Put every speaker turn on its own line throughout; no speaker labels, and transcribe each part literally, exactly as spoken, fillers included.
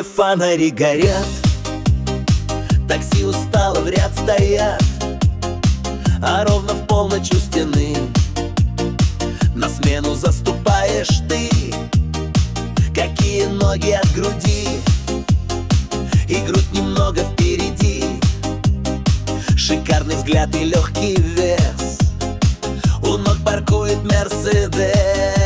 Все фонари горят, такси устало в ряд стоят, а ровно в полночь у стены на смену заступаешь ты. Какие ноги от груди, и грудь немного впереди, шикарный взгляд и легкий вес, у ног паркует Мерседес.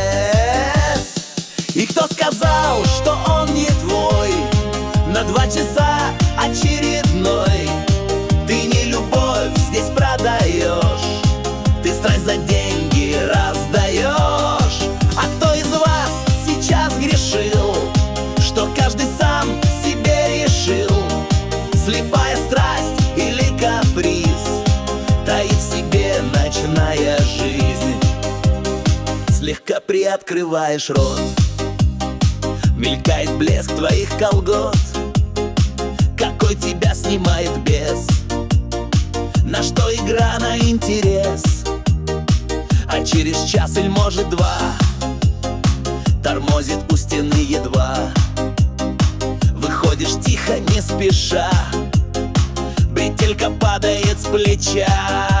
И кто сказал, что он не твой? На два часа очередной. Ты не любовь здесь продаешь, ты страсть за деньги раздаешь. А кто из вас сейчас грешил, что каждый сам себе решил? Слепая страсть или каприз таит в себе ночная жизнь. Слегка приоткрываешь рот, мелькает блеск твоих колгот. Какой тебя снимает бес, на что игра на интерес. А через час или может два тормозит у стены едва. Выходишь тихо, не спеша, бретелька падает с плеча.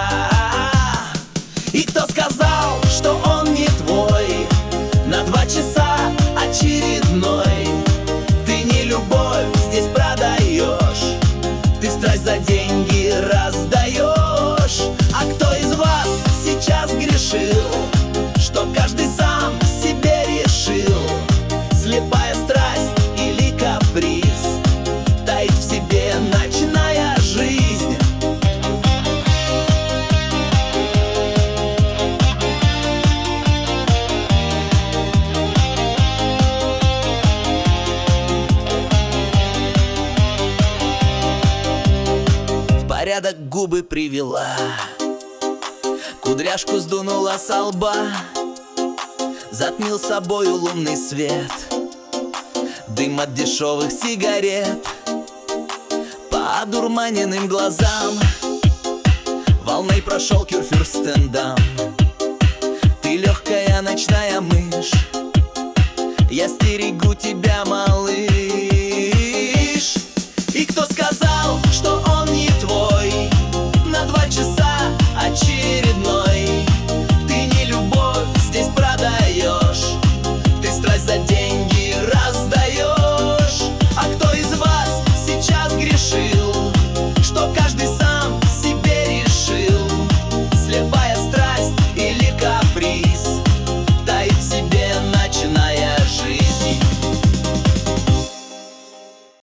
И кто сказал, что он не твой? На два часа очередной. Ты не любовь здесь продаешь, ты страсть за деньги раздаешь. А кто из вас сейчас грешил, что каждый сам себе решил? Слепая страсть или каприз таит в себе ночная жизнь. Порядок губы привела, кудряшку сдунула со лба, затмил собою лунный свет, дым от дешевых сигарет. По одурманенным глазам волной прошел кюрфюрстендам. Ты легкая ночная мышь, я стерегу тебя, малыш. И кто сказал,